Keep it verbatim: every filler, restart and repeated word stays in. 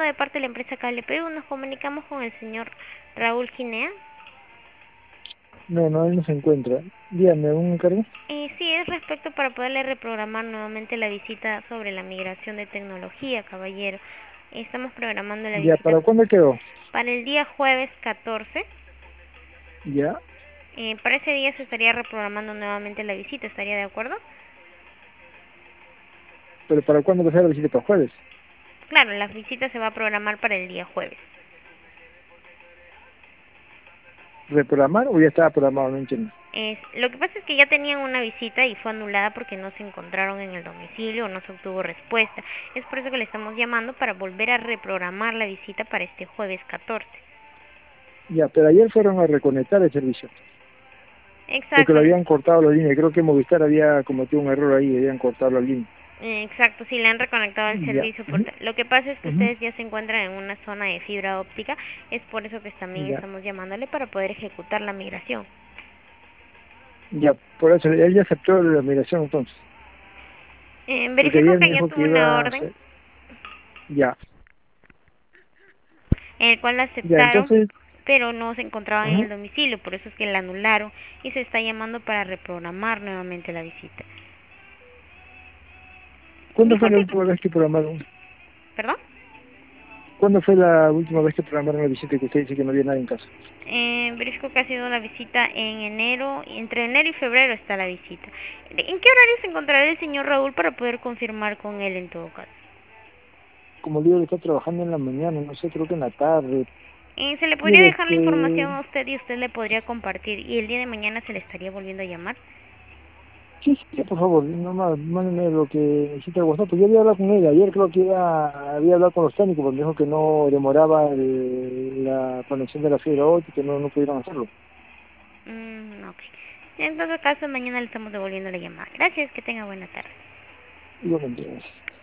llamando de parte de la empresa Cable Perú. Nos comunicamos con el señor Raúl Ginea. No, no, él no se encuentra. Dígame, ¿algún encargo? Eh, sí, es respecto para poderle reprogramar nuevamente la visita sobre la migración de tecnología, caballero. Estamos programando la Ya, visita ¿para cuándo quedó? para el día jueves catorce. Ya, Eh, para ese día se estaría reprogramando nuevamente la visita, ¿estaría de acuerdo? pero ¿para cuándo va a ser la visita? ¿Para jueves? Claro, la visita se va a programar para el día jueves. ¿Reprogramar o ya estaba programado? No entiendo. Es, lo que pasa es que ya tenían una visita y fue anulada porque no se encontraron en el domicilio o no se obtuvo respuesta. Es por eso que le estamos llamando para volver a reprogramar la visita para este jueves catorce. Ya, pero ayer fueron a reconectar el servicio, porque Exacto, lo habían cortado la línea. Creo que Movistar había cometido un error ahí, habían cortado la línea. eh, exacto, sí le han reconectado el Ya, servicio. Por ujú, ta- lo que pasa es que ujú, ustedes ya se encuentran en una zona de fibra óptica, es por eso que también ya, estamos llamándole para poder ejecutar la migración. ya, por eso él ya aceptó la migración entonces, Eh, porque verifico ayer que me ya dijo que tuvo una iba a orden hacer, ya, en el cual la ya, aceptaron, entonces, pero no se encontraban en el ujú. domicilio, por eso es que la anularon y se está llamando para reprogramar nuevamente la visita. ¿Cuándo fue la Disculpe, última vez que programaron? ¿perdón? ¿Cuándo fue la última vez que programaron la visita que usted dice que no había nadie en casa? Eh, verifico que ha sido la visita en enero, entre enero y febrero está la visita. ¿En qué horario se encontrará el señor Raúl para poder confirmar con él en todo caso? Como le digo, está trabajando en la mañana, no sé, creo que en la tarde. Eh, ¿se le podría Mire, dejar la este, información a usted y usted le podría compartir y el día de mañana se le estaría volviendo a llamar? sí, sí, por favor, nomás, mándeme lo que necesita el WhatsApp. Pues yo había hablado con él, ayer creo que iba, había hablado con los técnicos, porque me dijo que no demoraba el- la conexión de la fibra óptica, que no, no pudieron hacerlo. Mm, ok. En todo caso, mañana le estamos devolviendo la llamada. Gracias, que tenga buena tarde. Igualmente.